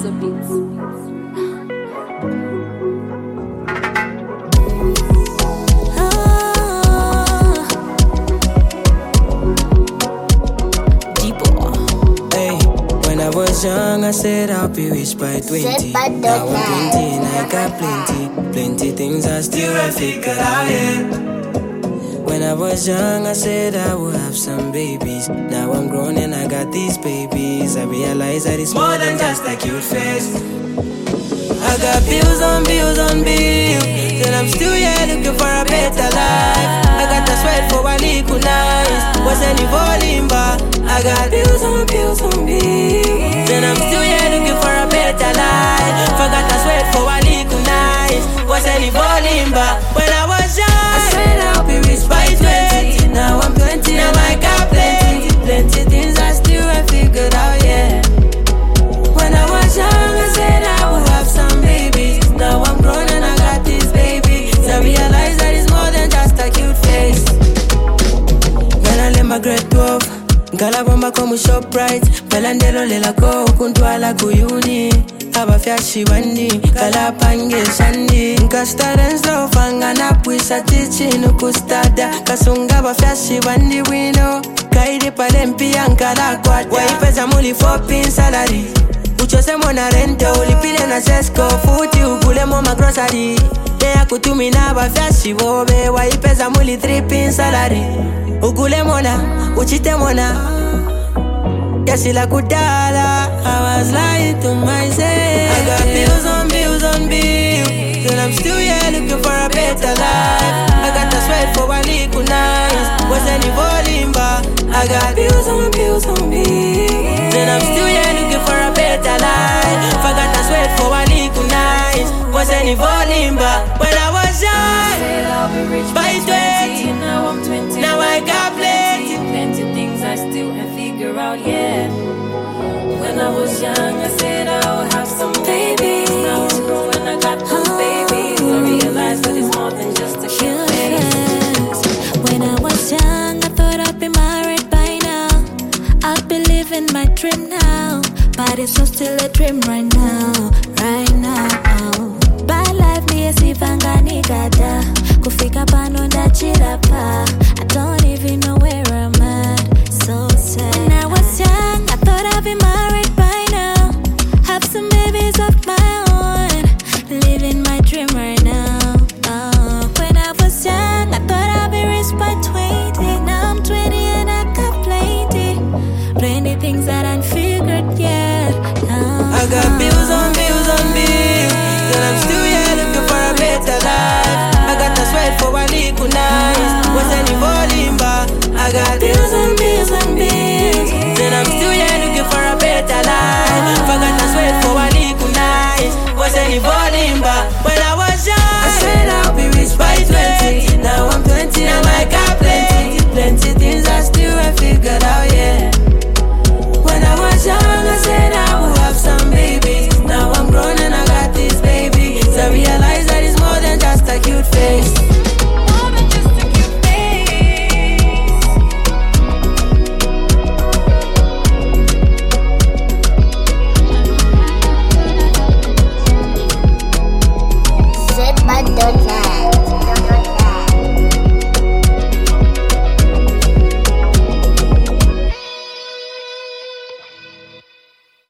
When I was young, I said I'll be rich by 20. Now I'm 20 and I got plenty things I still haven't figured out yet. When I was young, I said I would have some babies. Now I'm grown and I got these babies. I realize that it's more than just a cute face. I got bills on bills on bills, and I'm still here looking for a better life. I got the sweat for a little nice. What's any volume, but I got bills on bills on bills, and I'm still here looking for a better life. Forgot the sweat for a little nice. What's any volume, but when I was young, I said I'll be rich by 20. Now I'm 20 and I got plenty things I still haven't figured out yet. When I was young, I said I would have some babies. Now I'm grown and I got these babies. I realize that it's more than just a cute face. Gonna let my grade 12. Gala bomba como ShopRite. Melandelo lela ko kuntwala kuyuni. Abafyashi wandi Gala pange shandi. Nkastaren slow fanga na puisa chichi nukustada. Kasunga abafyashi wandi wino. Kaidi palempi ankala kwata. Waipeza muli 4-pin salary. Uchose mona rente ulipile na sesko. Futi ukule moma grocery. Dea kutumi na bafyashi wobe. Waipeza muli 3-pin salary. Ukule mona, uchite mona. Yasila kudala. I was lying to myself. I got bills on bills on bills, and I'm still here looking for a better life. I got the sweat for a little nice. What's any volume, but I got bills on bills on bills, and I'm still here looking for a better life. Forgot the sweat for a little nice. What's any volume, but when I was young, I said I'll be rich by 20. Now I'm 20. Now I got plenty things I still haven't figured out yet. When I was young, I said I would have some babies. Now I'm grown and I got those babies. I realized that it's more than just a cute face. When I was young, I thought I'd be married by now. I'd be living my dream now, but it's so still a dream right now, right now. By life ni esivanga nigada. Kufika pano ndachirapa. I don't even know where I'm at. So sad. When I was young, I thought I'd be married by now. Have some babies of my own. Living my dream right now. When I was young, I thought I'd be rich by 20. Now I'm 20 and I got plenty things that I ain't figured yet. I got bills on bills on bills, and I'm still here looking for a better life. I got the sweat for a little nice. What's any volume, but I got bills on bills on bills, and I'm still here looking for a better life. Forgot the sweat for a little nice. What's any volume, but